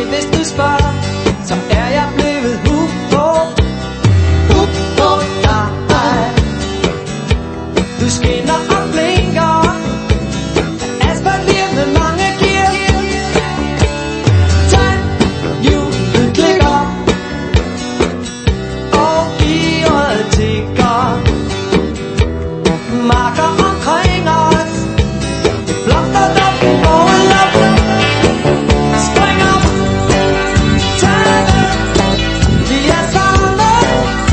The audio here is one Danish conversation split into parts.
hvis du spørger, så er jeg blevet hooked på dig. Du skinner og blinker, asfalteret med mange gear. Hjulet klikker, og gearet tikker. Marker omkring os, blomster der over luften. Spring op, tag det, vi er sammen.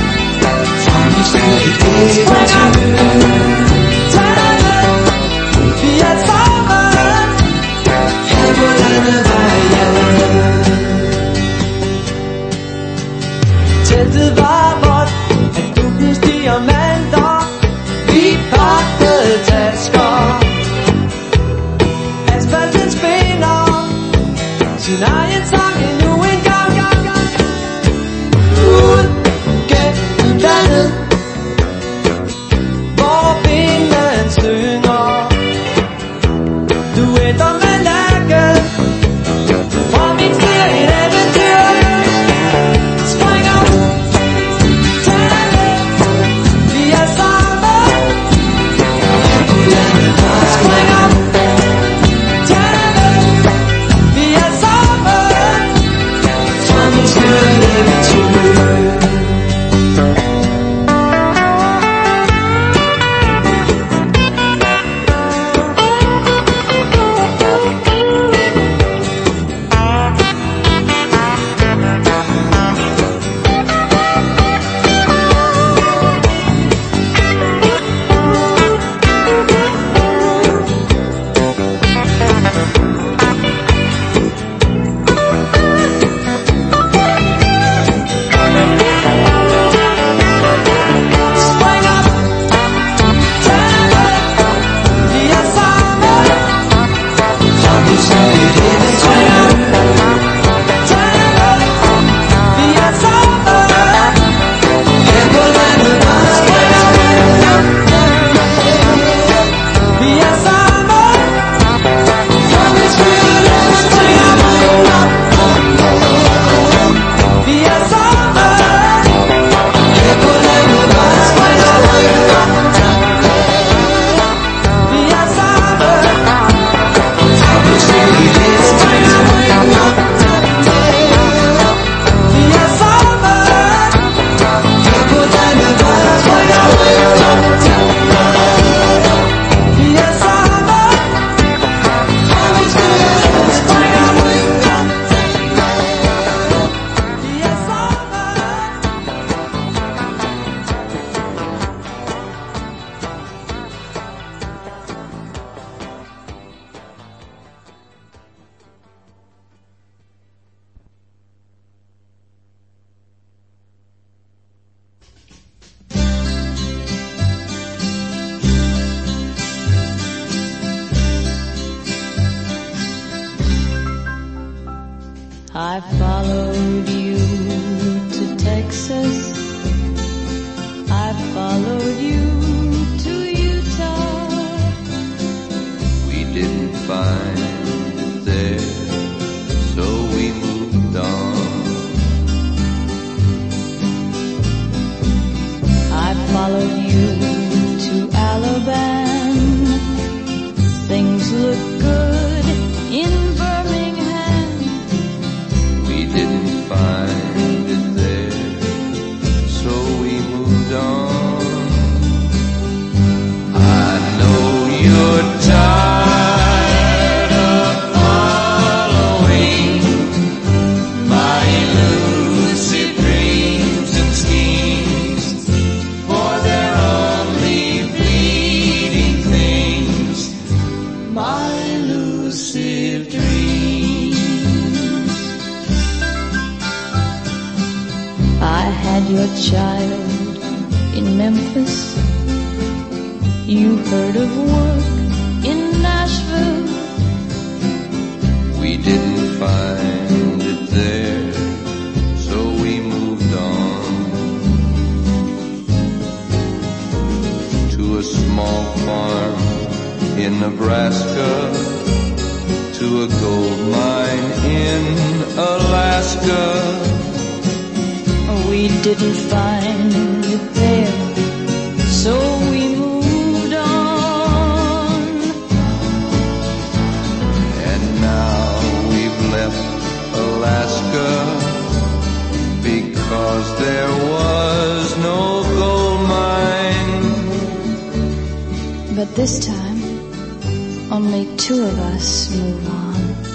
Spring op, tag det, vi er sammen. Her på landevejen. Teltet var vådt af dukkens diamanter. Vi pakkede tasker. Asfalten spinner sin egen sang endnu en gang. Ud gennem landet, hvor vinden synger. Du ændrer med lakken, fra min side et eventyr. Spring op, tag det, vi er sammen. Spring op, tag det, vi er sammen. Fra min side et eventyr. Spring op, tag det, vi er sammen. Fra min side et eventyr. Spring op, tag det, vi er sammen. Her på landevejen. Spring op, vi er sammen. Fra min side et eventyr. Vi er sammen. Her på landevejen. Spring op, vi er sammen. Fra min side et eventyr. Vi er sammen. Her på landevejen. Spring op, vi er sammen. Fra min side et eventyr. Spring op, vi er I followed you to Texas. I followed you to Utah. We didn't find it there, so we moved on. I followed you to Alabama. Things look good in Birmingham. We didn't find it there, so we moved on. I know you're tired of following my elusive dreams and schemes, for they're only fleeting things, my elusive dreams. I had your child in Memphis. You heard of work in Nashville. We didn't find it there, so we moved on to a small farm in Nebraska, to a gold mine in Alaska. Alaska. We didn't find it there, so we moved on. And now we've left Alaska because there was no gold mine. But this time, only two of us move on.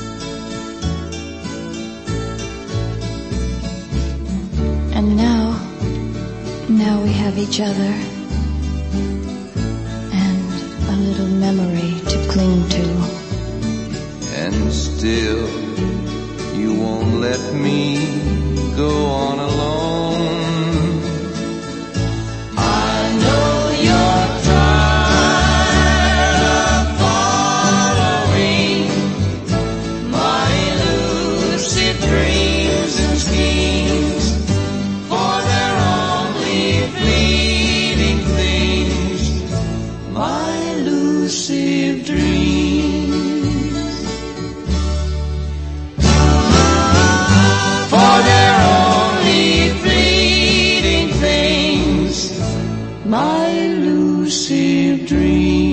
And now we have each other and a little memory to cling to. And still you won't let me go on alone. I know you're tired of following my lucid dreams and schemes, for they're only fleeting things, my lucid dreams. For they're only fleeting things, my lucid dreams.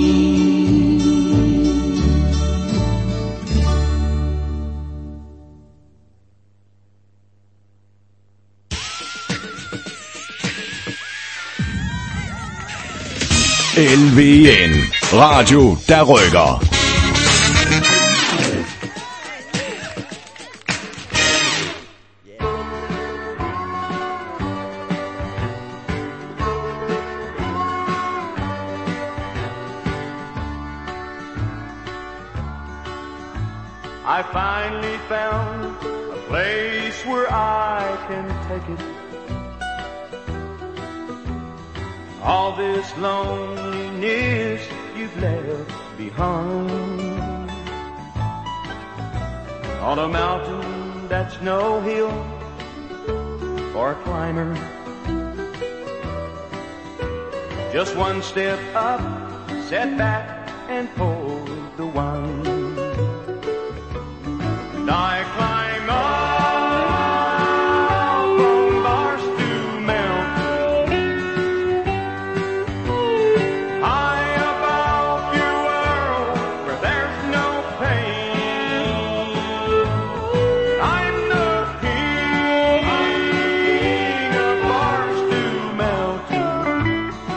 LVN. Radio, der rykker. I finally found a place where I can take it. All this loneliness you've left behind. On a mountain that's no hill for a climber. Just one step up, set back and pull the wine. And I climb up on Barstool Mountain, high above your world where there's no pain. I'm the king of Barstool Mountain,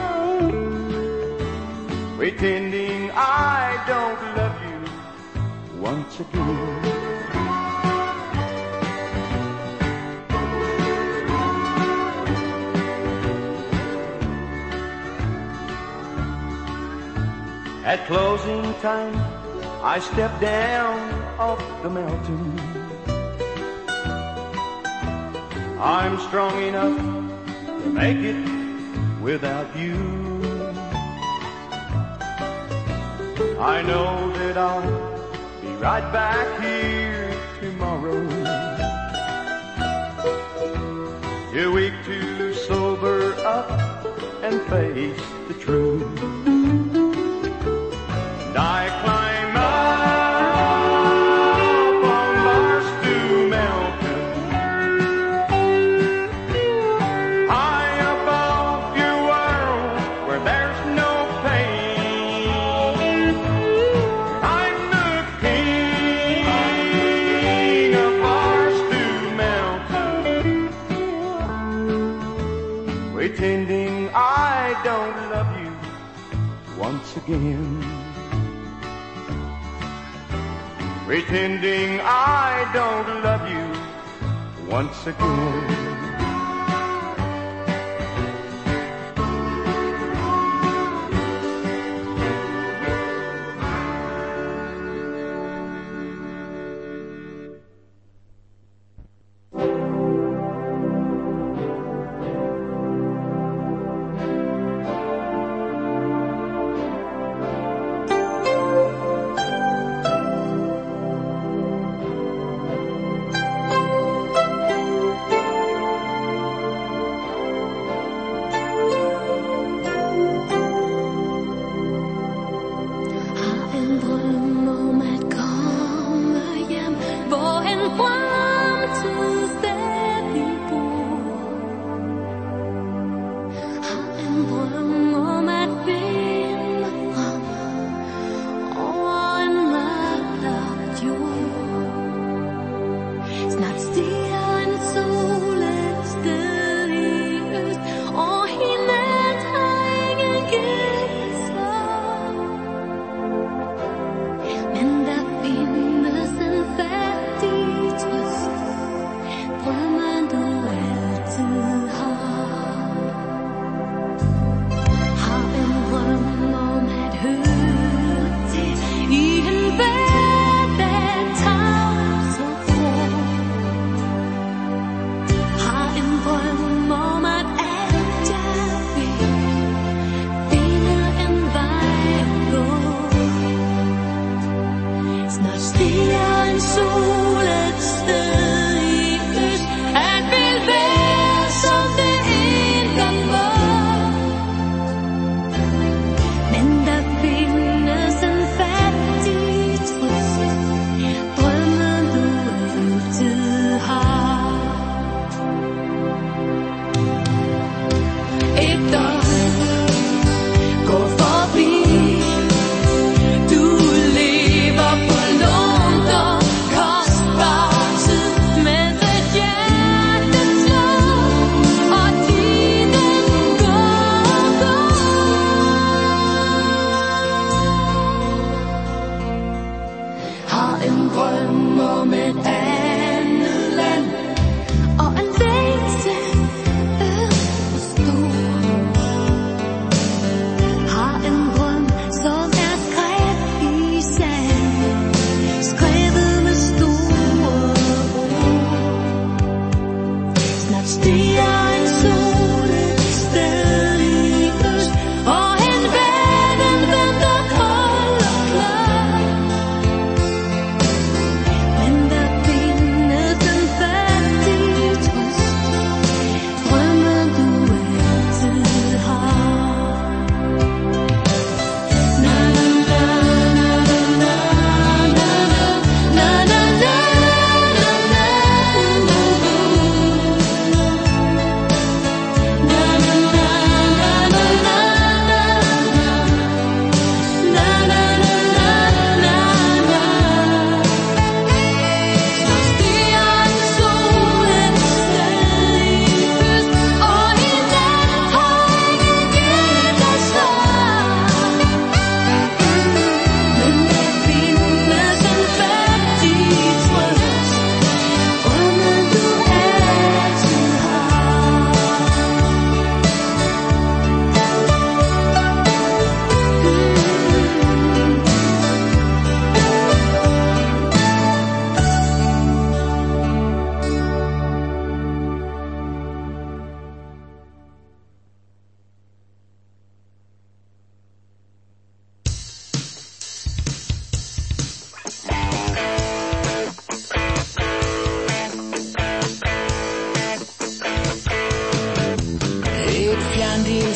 pretending I don't love you once again. At closing time, I step down off the mountain. I'm strong enough to make it without you. I know that I'll be right back here tomorrow. Too weak to sober up and face the truth. I climb up on Barstool Mountain, high above your world where there's no pain. I'm the king of Barstool Mountain, pretending I don't love you once again. Pretending I don't love you once again.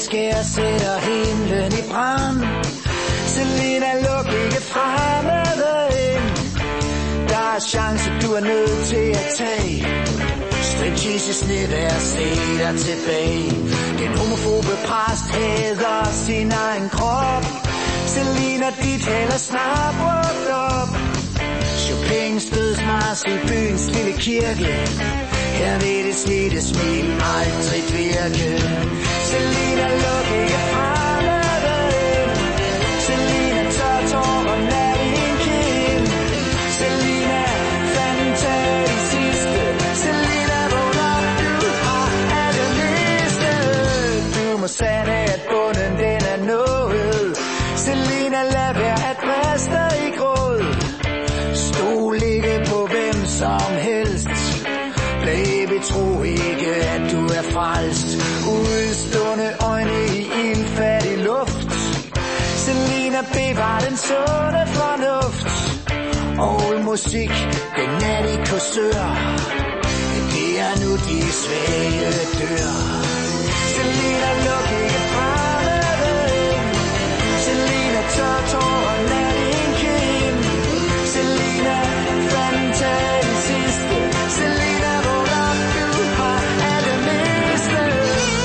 skær sætter himlen i brand. Selina, luk ikke fremmede ind. Der er chance, du er nødt til at tage. Strik Jesus ned og se dig tilbage. Den homofobe præst hader sin egen krop. Selina, dit hælder snart brugt op. Chopins dødsmars i byens lille kirke. Her vil det slidte smil aldrig virke. Selina, luk ikke fremmede ind. Selina, tør tårerne af din kind. Selina, fanden tag de sidste. Selina, vågn op, du har alle mistet. Du må sande, at bunden den er nået. Selina, lad være at briste i gråd. Stol ikke på hvem som helst. Baby, tro ikke, at du er frelst. Udstående øjne i ildfattig luft. Selina, bevar den sunde fornuft. Og musik, den er de kursør. Det er nu de svage dør. Selina, luk ikke fremmede ind. Selina, tør tårerne af din kind. Selina, fanden tag de sidste. Selina, vågn op, du har alle mistet.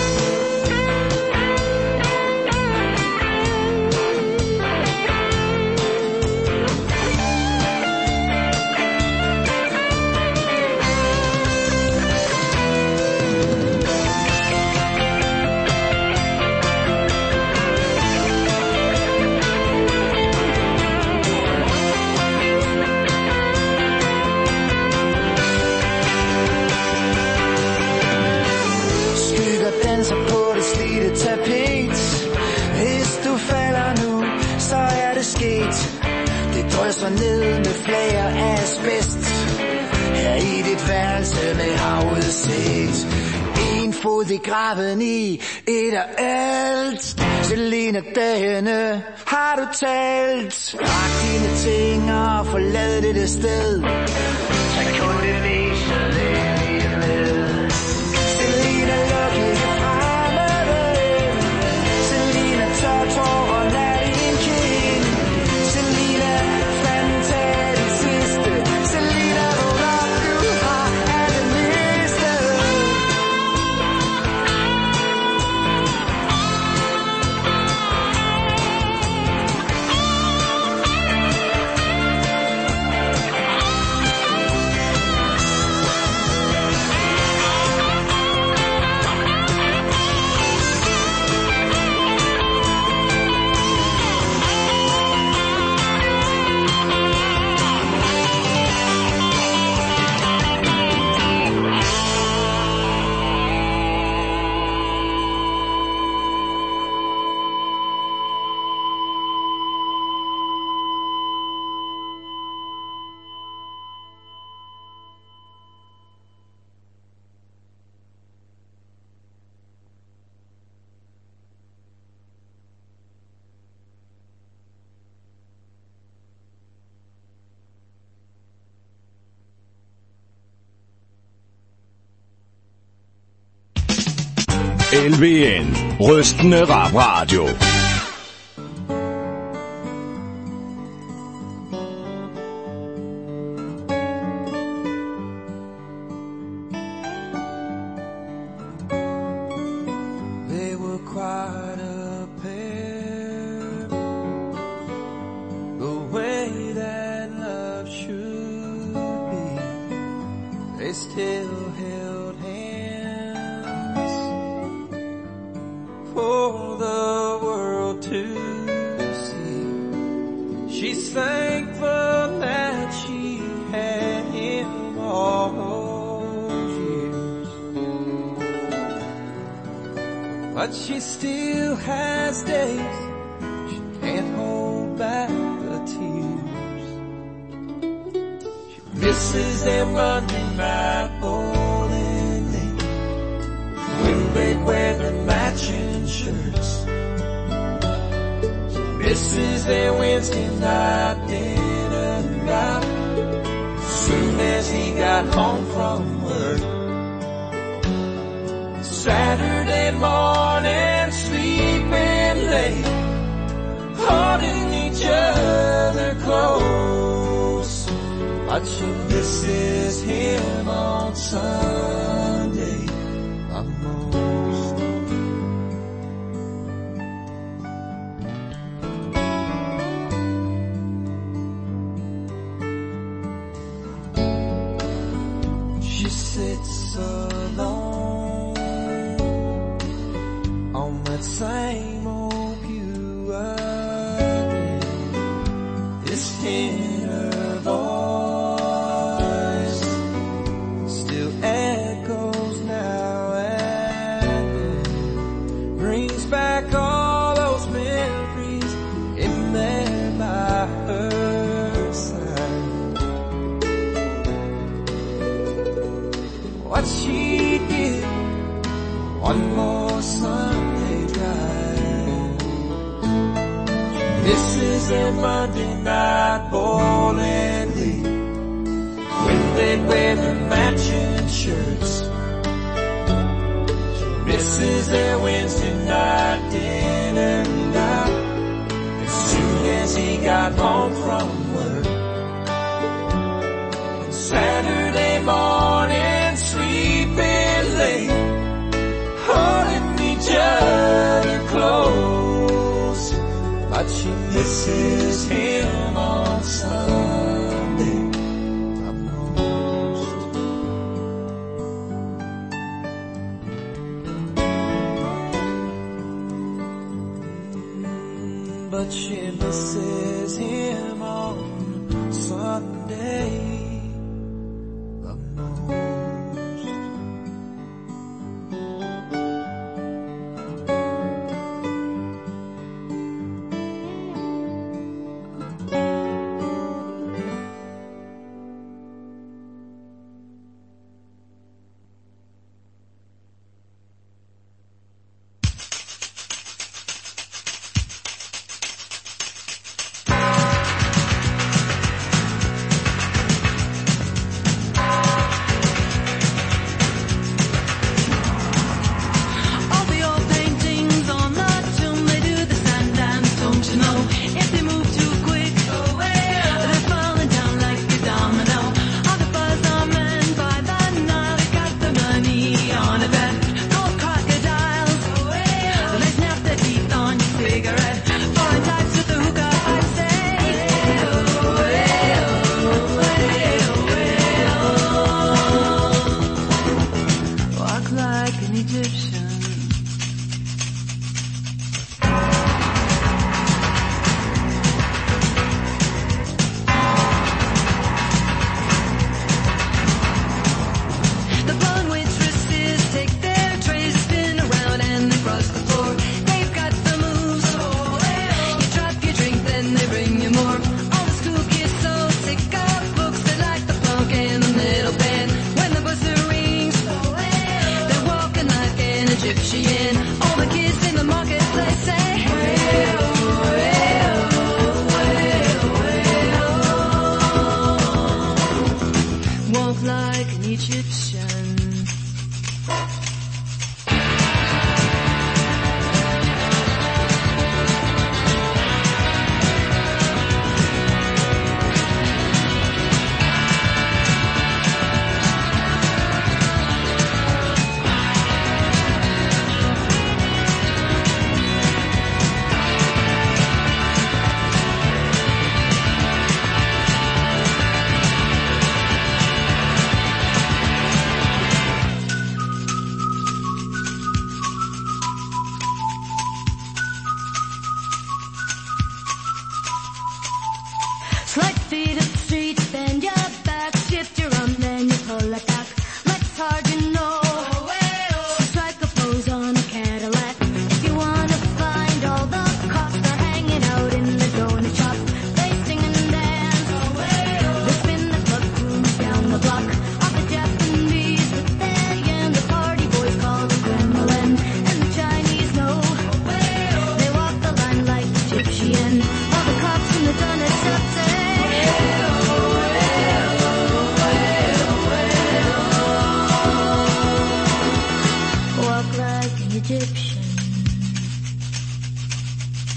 Danser på det slidte tapet. Hvis du falder nu, så er det sket. Det drysser ned med flager af asbest. Her i dit værelse med havudsigt. En fod i graven i et af alt. Selina, dagene har du talt. Pak dine ting og forlad dette sted. Tag kun det meste lige med. Selina, luk ikke fremmede ind. Selina, tør tårerne af din kind. Selina, fanden tag de sidste. Selina, vågn op, du har alle mistet. LVN. Rystende Rap Radio. They were quite a pair. The way that love should be. They still held hands for the world to see. She's thankful that she had him all those years, but she still has days she can't hold back the tears. She misses them running back bowling lane when they'd wear the matching shirts. She misses their Wednesday night dinner out soon as he got home from work. Saturday morning sleep but she misses him on Sunday the most. She sits alone on that same old pew again. This inner voice still echoes now and then, brings back all those memories in there by her side. What she did one more Sunday drive. Misses a Monday night bowling league when they'd wear their matching shirts. She misses their Wednesday night dinner night as soon as he got home from work. And Saturday morning sleeping late, holding each other close, but she misses him on Sunday the most. But she misses him on Sunday the most.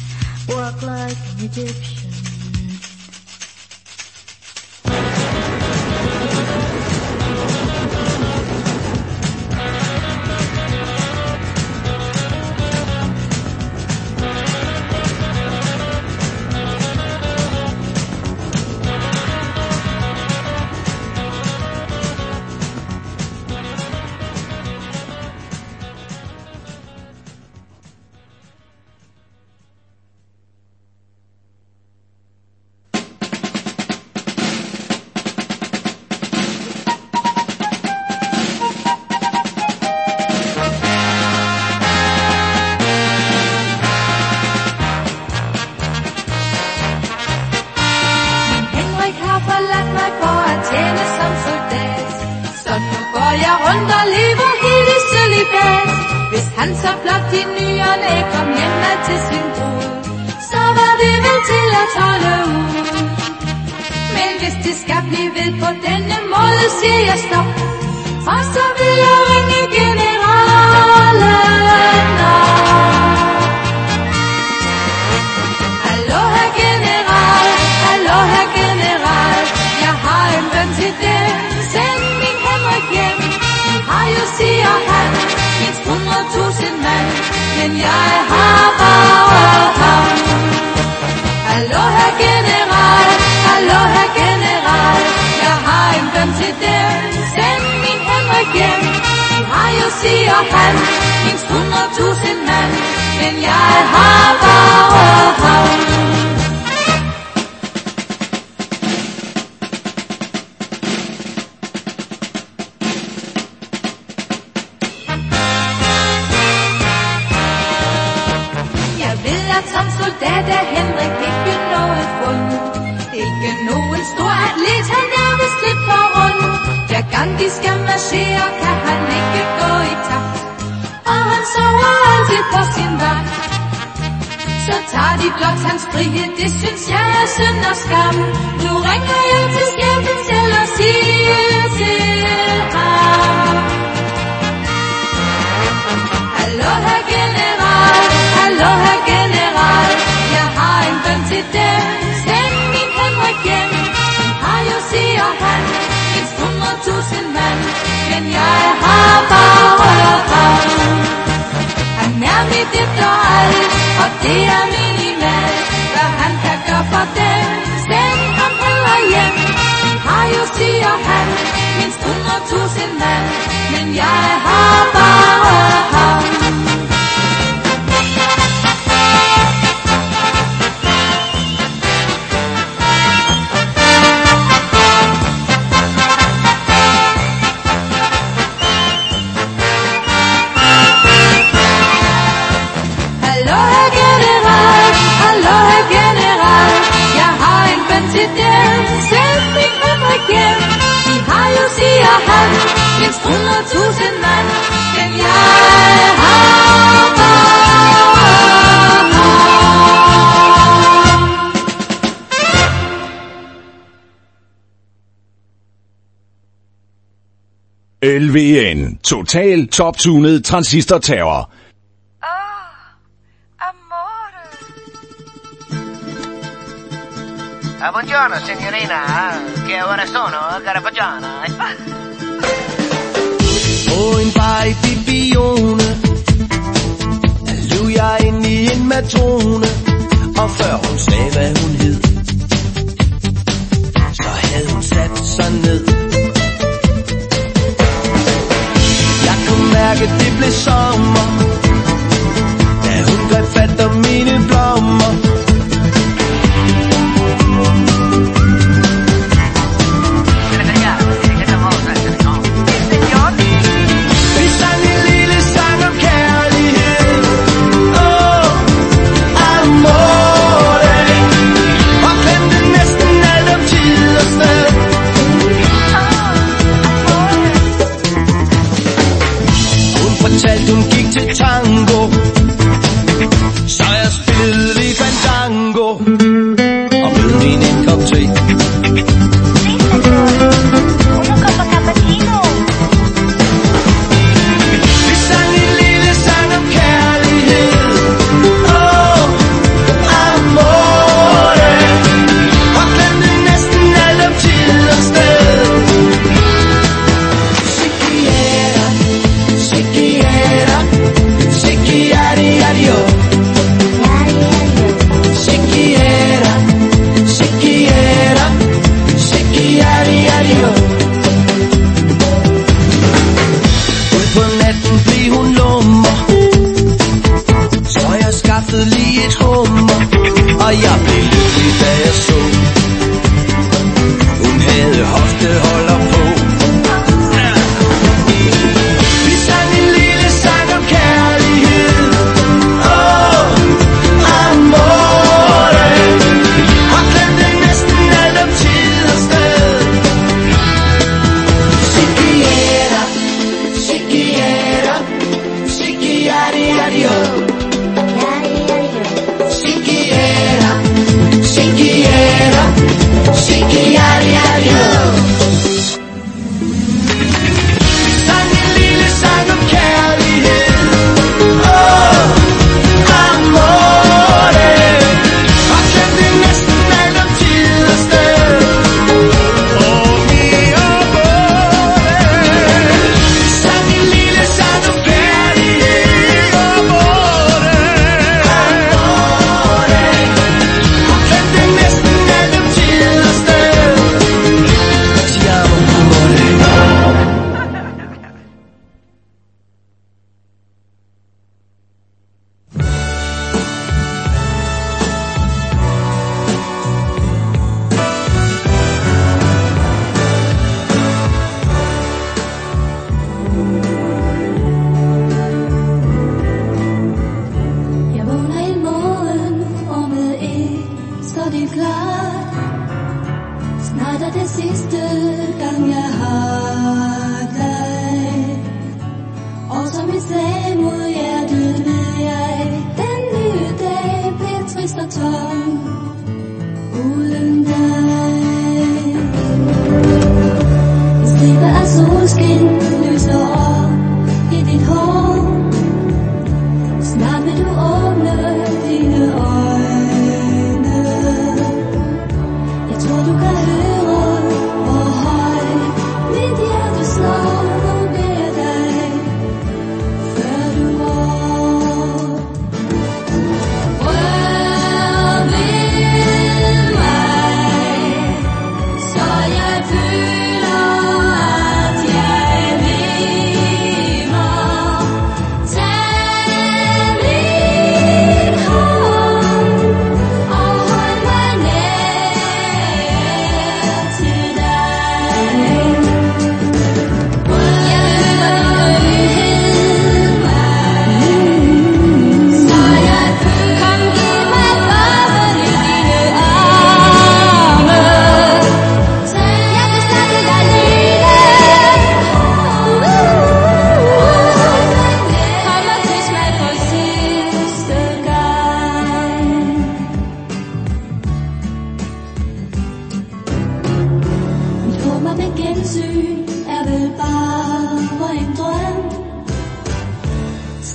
Walk like an Egyptian. han så blot i ny og næ kom hjem med til sin brud, så var det vel til at holde ud. Men hvis det skal blive ved på denne måde, siger jeg stop, og så vil jeg ringe generalen op. Hallo herr general, hallo herr general, jeg har en ven til dem, send min Henrik hjem. De har jo, siger han, mindst 100.000 mand, men jeg har bare ham. Hallo herr general, hallo herr general, jeg har en ven til dem, send min Henrik hjem. De har jo, siger han, mindst 100.000 mand, men jeg har bare ham. Som soldat er Henrik ikke noget fund. Ikke nogen stor atlet, han er vist lidt på rund. Hver gang de skal marchere, kan han ikke gå i takt, og han sover altid på sin vagt. Så tager de blot hans frihed, det synes jeg er synd og skam. Nu ringer jeg til chefen selv og siger til ham: hallo herr general, hallo herr general, jeg har en bøn til dem, send min Henrik hjem. De har jo, siger han, mindst 100.000 mand, men jeg har bare ham. Han er mit efter alt, og det er minimalt, hvad han kan gøre for dem, send ham heller hjem. De har jo, siger han, mindst 100.000 mand, men jeg har bare ham. Mindst 100.000 mand, men jeg har bare ham. LVN. Total top-tunet transistor-terror. Amore. Buongiorno signorina, che ore sono, Carapaggiana? På en bar i Bibione, der løb jeg ind i en matrone, og før hun sagde hvad hun hed, så havde hun sat sig ned. Jeg kunne mærke det blev sommer, da hun greb fat om mine blommer. Hun gik til tango,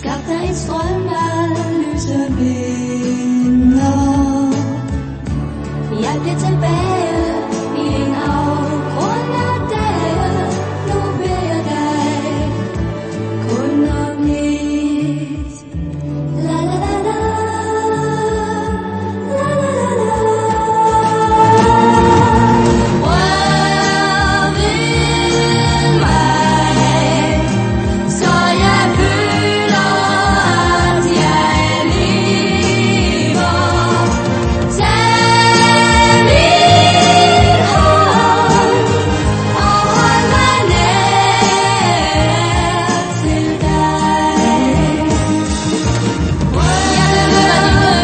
Skabt af en strøm af lyse vinder. Jeg bliver tilbage i en afgrund af dage. Nu vil jeg dig kun om lidt. La la la la, la la la la. Rør ved mig, så jeg føler, at jeg lever. Tag min hånd og hold mig nær til dig. Jeg behøver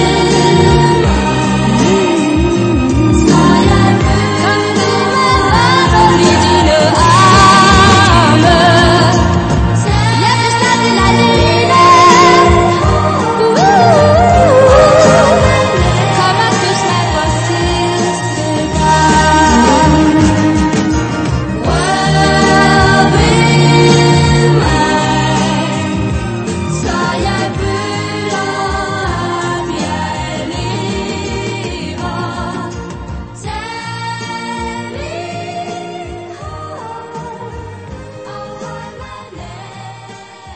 så jeg føler mig i dine arme. Jeg vil stadig lade det ligne. Kom og kys mig for sidste gang. Rør ved mig, så jeg føler, at jeg lever. Tag min hånd og hold mig nær.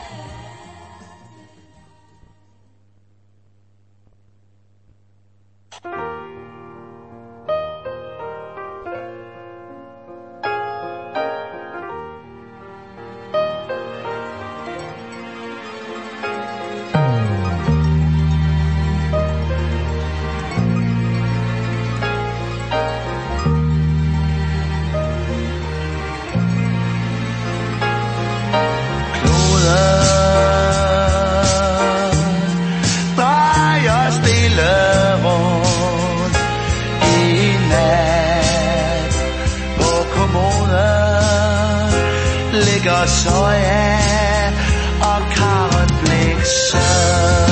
Drejer stille rundt i nat. På kommoden ligger soja og Karen Blixen.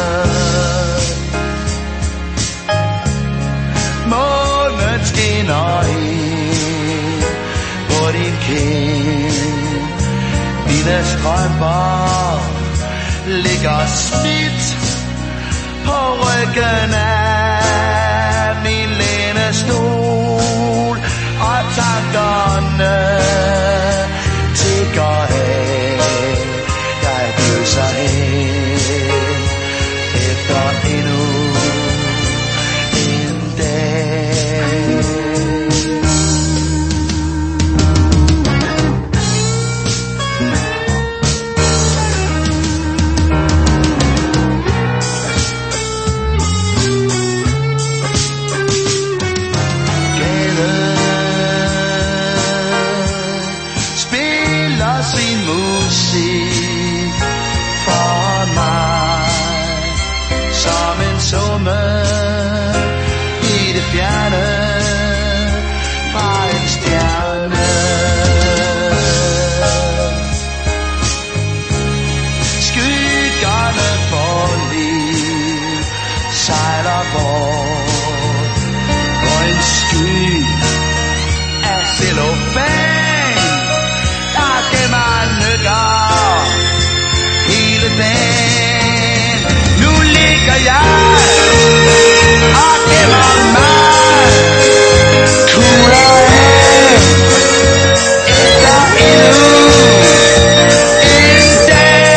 Månen skinner ind på din kind. Dine strømper ligger smidt på ryggen af min lænestol, og tankerne tigger af. Jeg bøser hen efter endnu en dag. Spiller sin musik for mig som en summe i det fjerne fra en stjerne. Skyggerne for liv sejler bort på en sky af cellofan, der gemmer nykker hele dagen. Nu ligger jeg og gemmer mig, kugler af efter endnu en dag.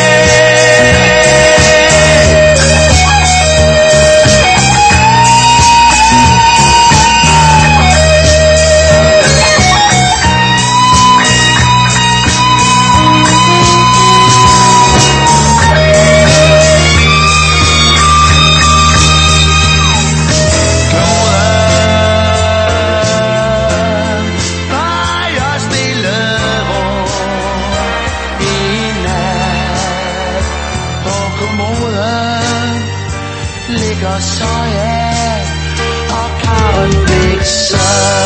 Ligger soja og Karen Blixen.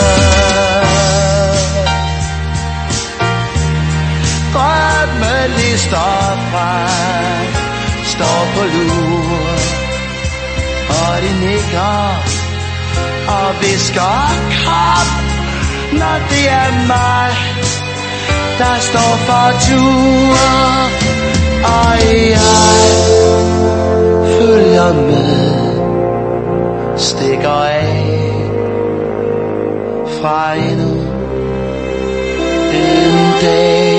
Drømmelister frem står på lur, og de nikker og visker kom, når det er mig, der står for tur. Jeg følger med, stikker af fra endnu en dag.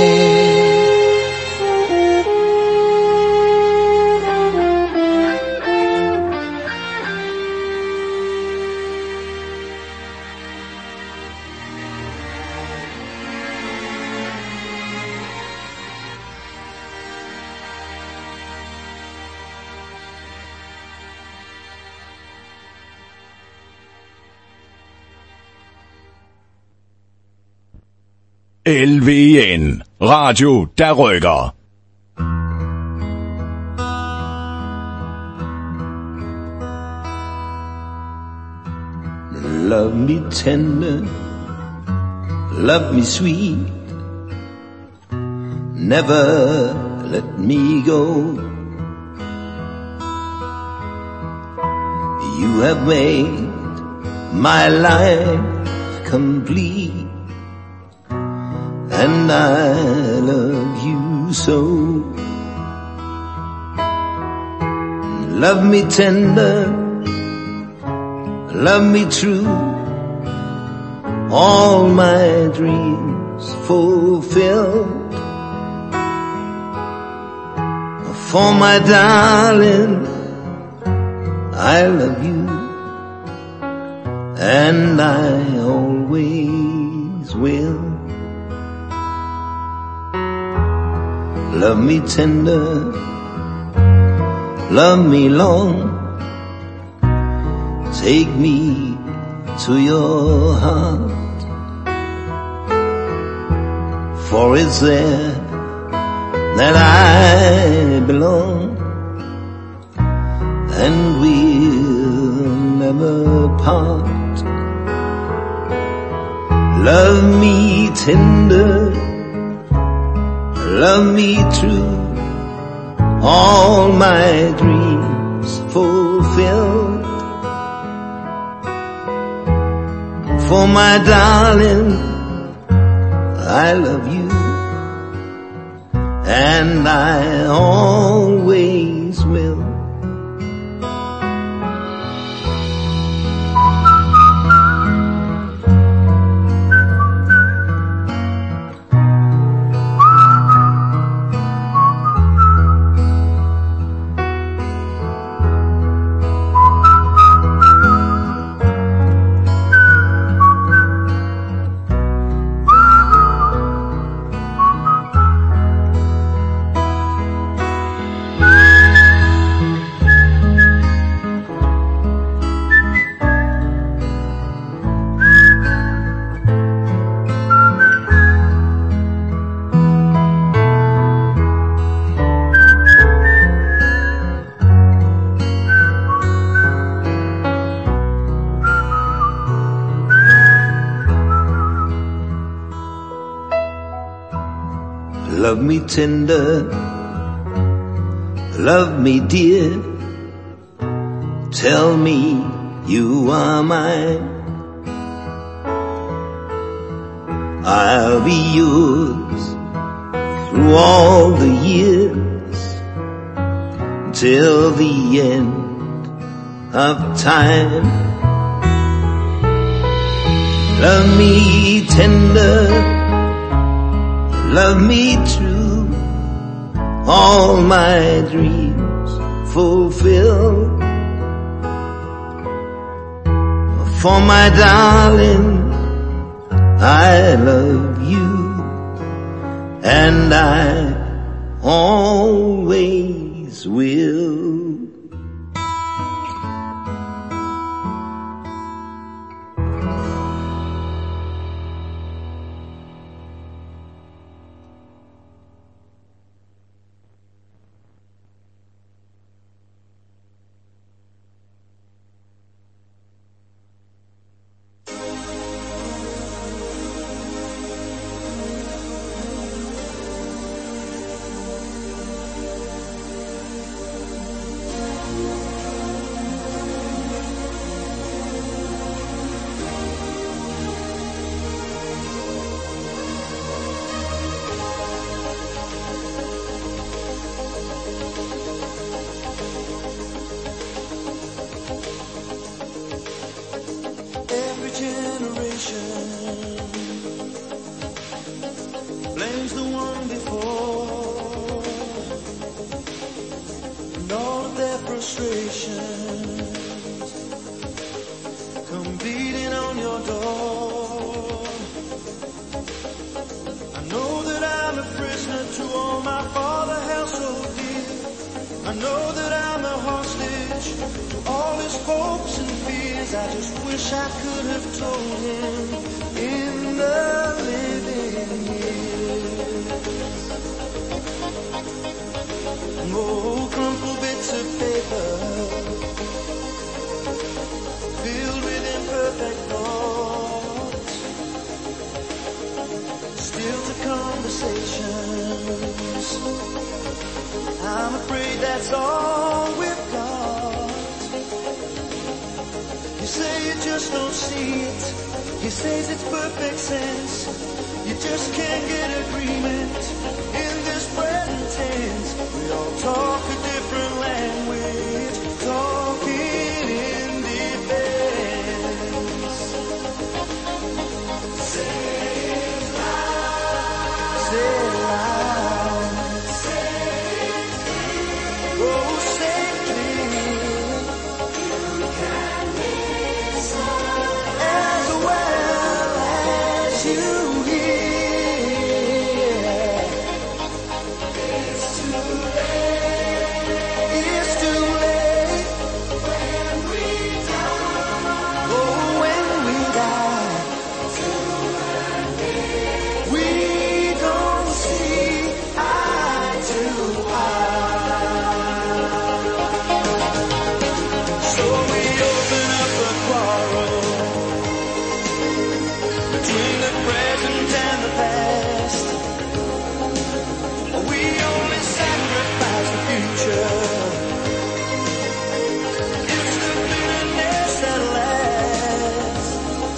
LVN. Radio, der rykker. Love me tender, love me sweet, never let me go. You have made my life complete, and I love you so. Love me tender, love me true, all my dreams fulfilled. For my darling, I love you, and I always will. Love me tender, love me long, take me to your heart, for it's there that I belong, and we'll never part. Love me tender, love me true, all my dreams fulfilled. For my darling, I love you, and I always will. Love me tender, love me dear, tell me you are mine. I'll be yours through all the years, till the end of time. Love me tender, love me true, all my dreams fulfill. For my darling, I love you, and I always will. frustrations come beating on your door. I know that I'm a prisoner to all my father held so dear. I know that I'm a hostage to all his hopes and fears. I just wish I could have told him in the living years. Oh, crumpled bits of paper filled with imperfect thoughts, still to conversations. I'm afraid that's all we've got. You say you just don't see it. He says it's perfect sense. You just can't get agreement in this present tense. We all talk a different language, talking in defense. Say it loud. Say it loud. Say it clear. Oh, say it clear. You can listen as well as you hear. It's too late. It's too late when we die. Oh, when we die. We don't see eye to eye. So we open up a quarrel between the present and the past. We only sacrifice the future. It's the bitterness that lasts.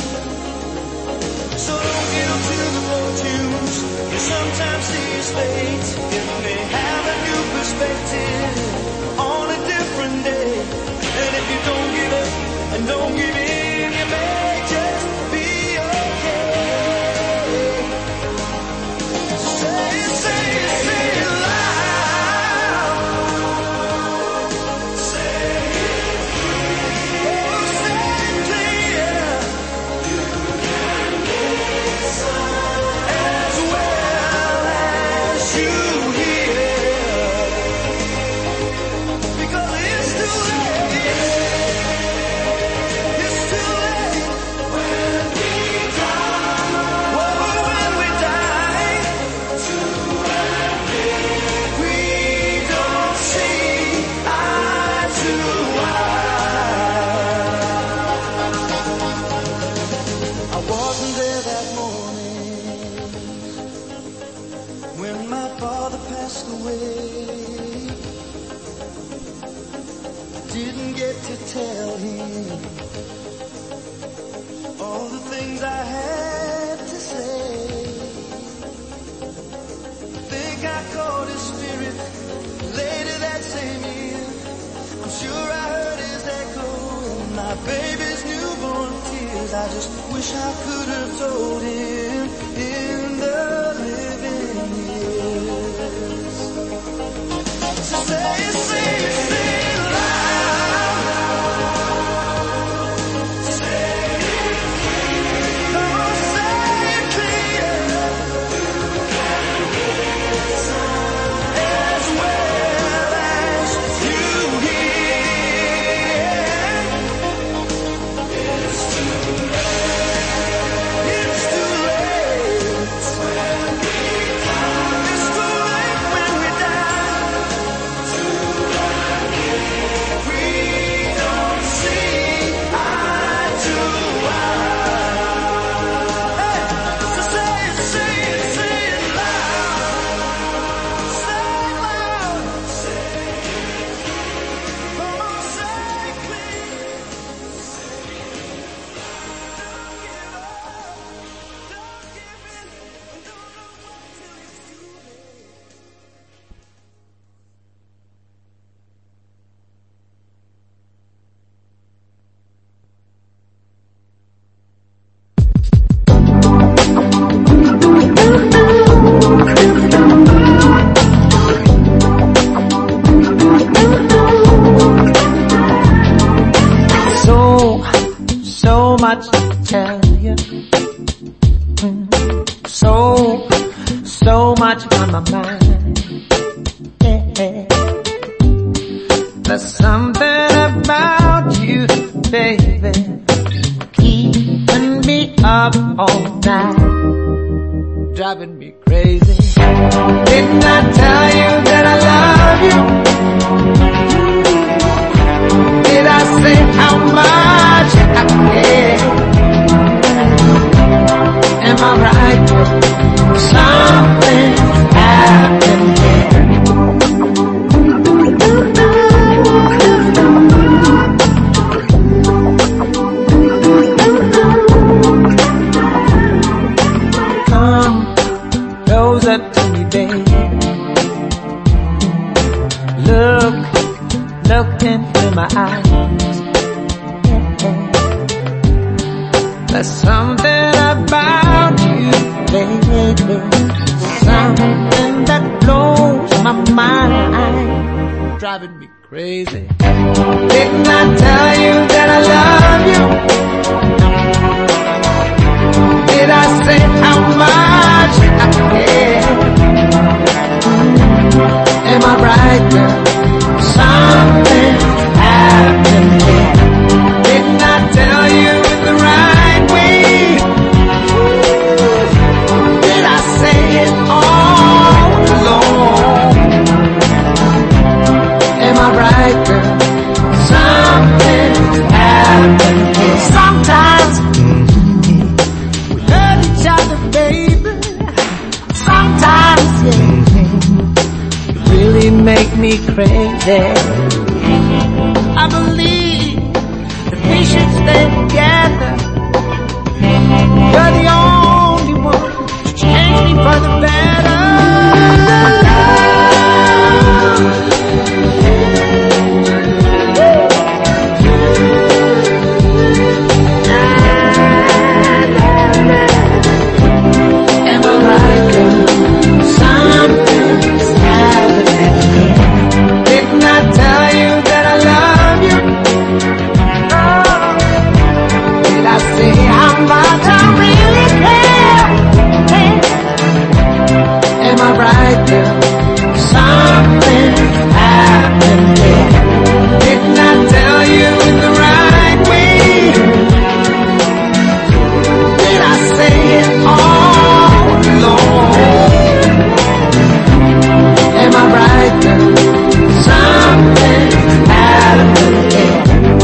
So don't give to the fortunes you sometimes see as fate. It may have a new perspective on a different day. And if you don't give up and don't give in, you may just be okay. Say it, say it, say it loud. Say it clear. Oh, say it clear. You can listen as well as you hear. Because it's too late. It's too late when we die. Oh, when we die. We don't see eye to eye. I wasn't there that morning when my father passed away. Didn't get to tell him all the things I had to say. Think I caught his spirit later that same year. I'm sure I heard his echo in my baby's newborn tears. I just wish I could have told him in the living years. So say it, say it, say it loud. Say it clear. Oh, say it clear. As well as you hear. It's too late. It's too late. There's something about you, baby, keeping me up all night, driving me crazy. Didn't I tell you that I love you? Did I say how much I care? Am I right? Something's happened here. Come closer to me, baby. Look into my eyes. There's something about you, baby, something that blows my mind, driving me crazy. Didn't I tell you that I love you? Did I say how much I care? Am I right, girl? Something happened here. Didn't I tell you the right way? Did I say it all along? Am I right, girl? Something's happened here. Sometimes we hurt each other, baby. Sometimes, you really make me crazy. I believe that we should stay together. You're the only one to change me for the better. Am I right, girl? Something's happening. Didn't I tell you that I love you? Oh, did I say how much I really care? Am I right, girl? Something's happening. Didn't I tell you in the right way? Did I say it all along? Am I right, girl? Something's happening.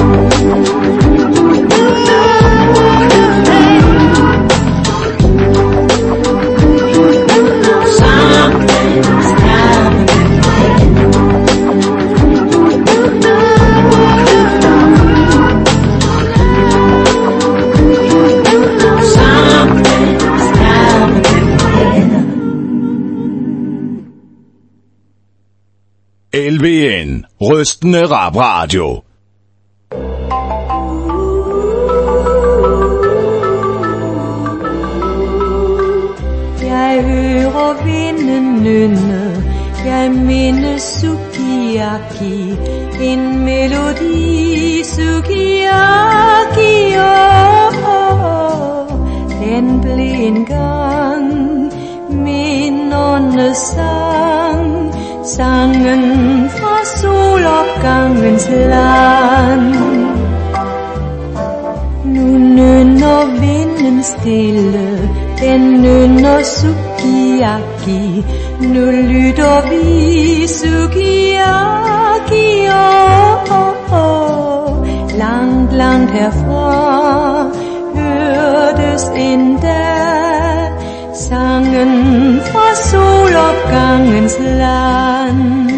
LVN, rystende rapradio. Jeg hører vinden nynne, jeg mindes sukiyaki, en melodi sukiyaki, den blev engang min åndesang, sangen fra solopgangens land. Nu nynner vinden stille, den nynner sukiyaki. Nu lytter vi sukiyaki, langt, langt herfra hørtes endda sangen fra solopgangens land.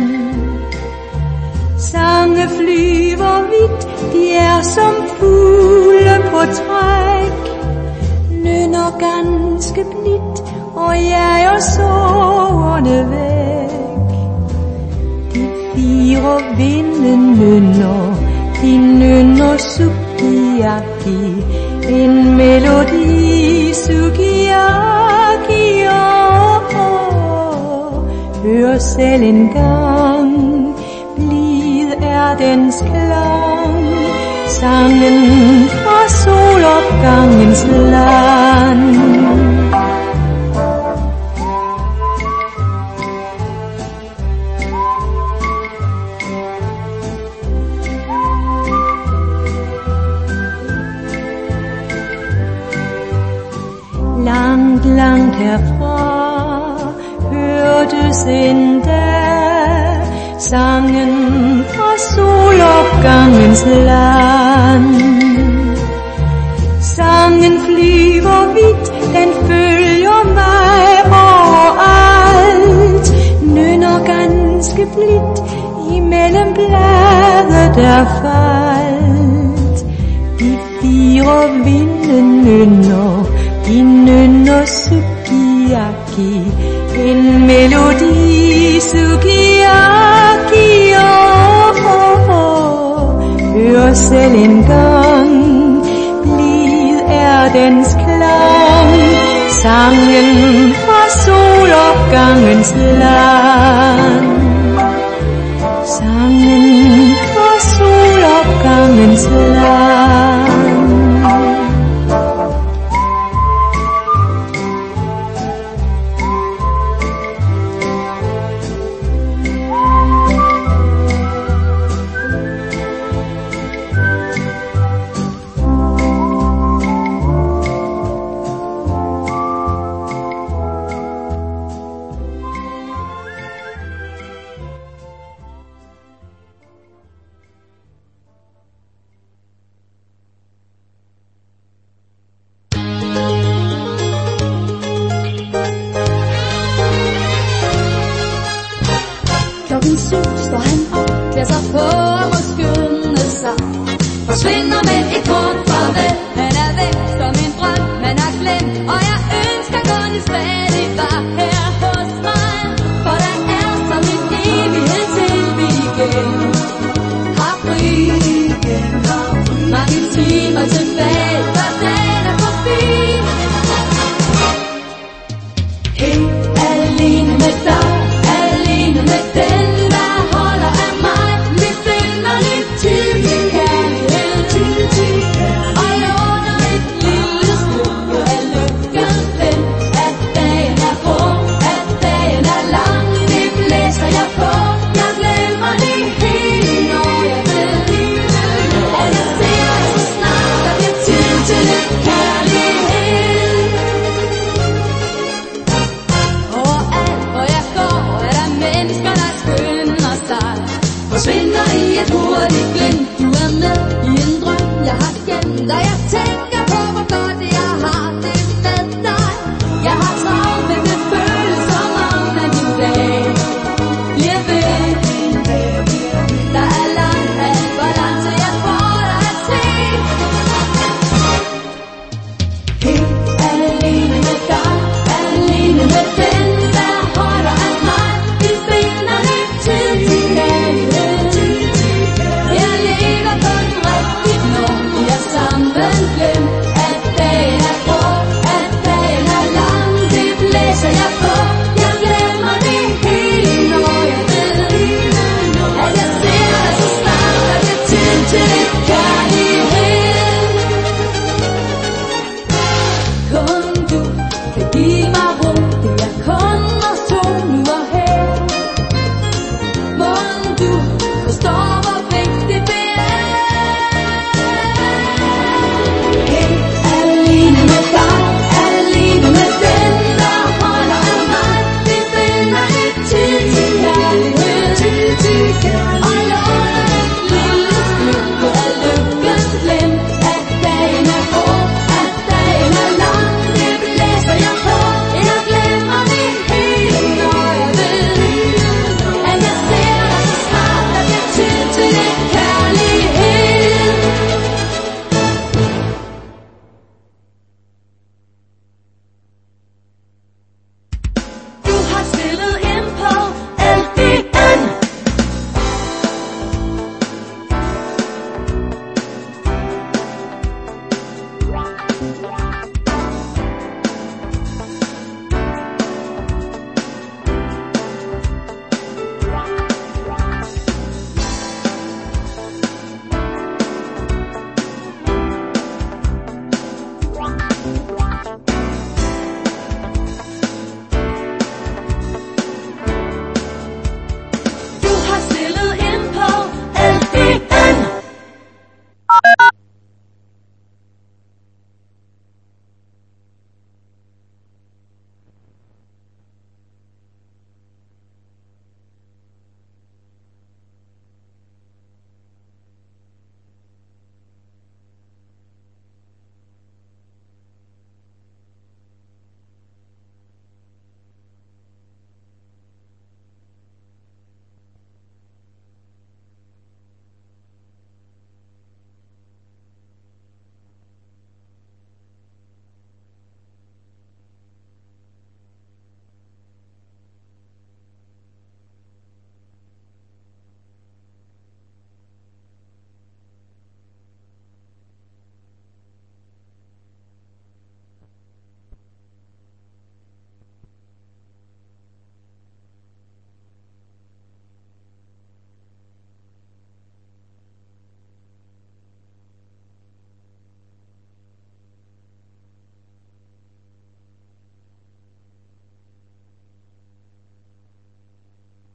Sange flyver vidt, de er som fugle på træk, nynner ganske blidt, og jeg og soverne væk. De fire vinden nynner, de nynner sukiyaki, en melodi sukiyaki, hør selv en gang, blid er dens klang, sangen fra solopgangens land. herfra hørtes endda sangen fra solopgangens land. Sangen flyver vidt, den følger mig overalt, nynner ganske blidt imellem blade der faldt. De fire vinden nynner, de nynner sukiyaki, en melodi sukiyaki. Hør selv en gang, blid er dens klang, sangen fra solopgangens land. Sangen fra solopgangens land. Klokken 7 står han op, klæder sig på og må skynde sig, forsvinder med et kort